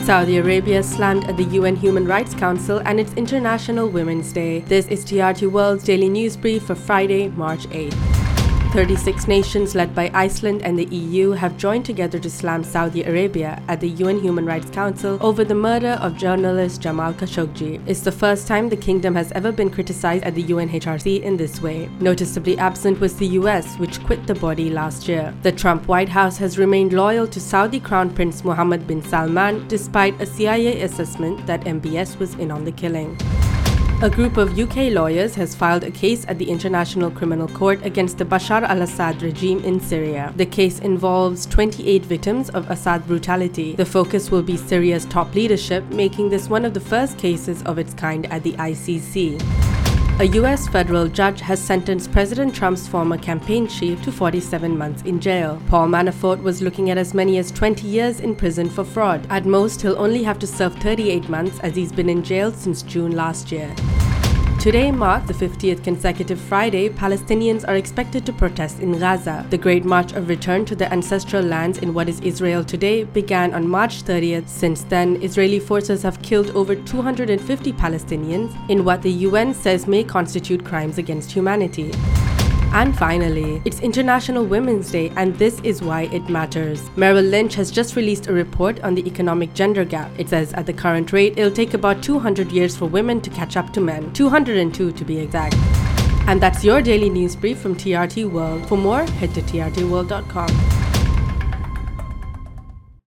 Saudi Arabia slammed at the UN Human Rights Council and its International Women's Day. This is TRT World's daily news brief for Friday, March 8th. 36 nations led by Iceland and the EU have joined together to slam Saudi Arabia at the UN Human Rights Council over the murder of journalist Jamal Khashoggi. It's the first time the kingdom has ever been criticized at the UNHRC in this way. Noticeably absent was the US, which quit the body last year. The Trump White House has remained loyal to Saudi Crown Prince Mohammed bin Salman despite a CIA assessment that MBS was in on the killing. A group of UK lawyers has filed a case at the International Criminal Court against the Bashar al-Assad regime in Syria. The case involves 28 victims of Assad brutality. The focus will be Syria's top leadership, making this one of the first cases of its kind at the ICC. A US federal judge has sentenced President Trump's former campaign chief to 47 months in jail. Paul Manafort was looking at as many as 20 years in prison for fraud. At most, he'll only have to serve 38 months as he's been in jail since June last year. Today marks the 50th consecutive Friday Palestinians are expected to protest in Gaza. The Great March of Return to their ancestral lands in what is Israel today began on March 30th. Since then, Israeli forces have killed over 250 Palestinians in what the UN says may constitute crimes against humanity. And finally, it's International Women's Day, and this is why it matters. Merrill Lynch has just released a report on the economic gender gap. It says at the current rate, it'll take about 200 years for women to catch up to men, 202 to be exact. And that's your daily news brief from TRT World. For more, head to trtworld.com.